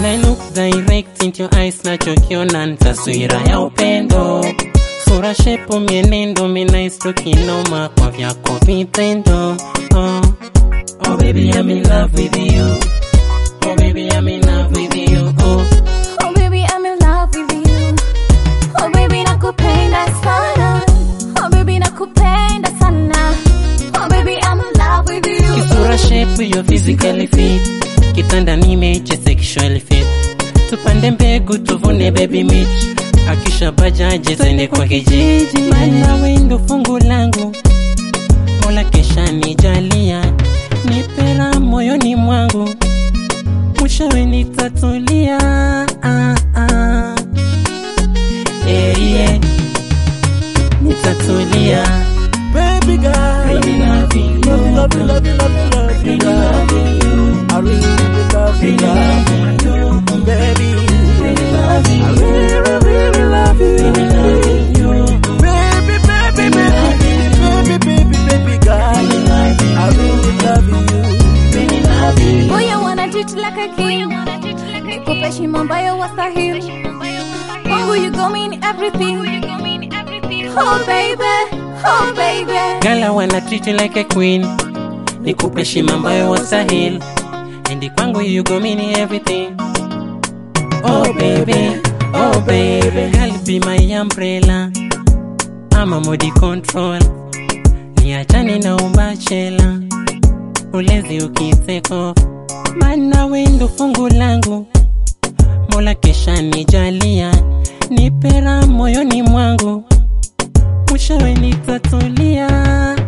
When I look direct into your eyes nachokiona ni taswira ya upendo. Sura shepu mienendo minaisto kinoma kwa vyako vitendo. Oh baby I'm in love with you. Oh baby I'm in love with you. Oh baby I'm in love with you. Oh baby nakupenda sana. Oh baby nakupenda sana. Oh baby I'm in love with you. Kisura shepu you're physically fit. Kitanda nimeche sexually fit. Tupande mbegu tuvune baby meat. Akisha bajaje zende kwa kijiji. Mana wendo fungu langu. Mola kesha nijalia. Nipera moyoni mwangu. Mwishowe nitatulia. Yeah. Nitatulia. Baby girl, Really loving you. love you, Really loving you. I really love you, Really loving you. baby. Really loving I you. really love you, Really loving you. baby, girl. Really loving I you. really love you. Really loving you. Boy I wanna treat you like a king. Nikupe shimo ambayo wastahili. Kwangu you go mean everything. Oh baby, oh baby. Girl, I wanna treat you like a queen. Nikupe shima ambayo wastahili. And kwangu you go mean everything. Oh baby, oh baby. Girl, be my umbrella. I'm a modi control. Niachane na ubachela. Ulezi ukiteko. Mana wendo fungu langu. Mola kesha nijalia. Nipera moyoni mwangu. Mwishowe nitatulia.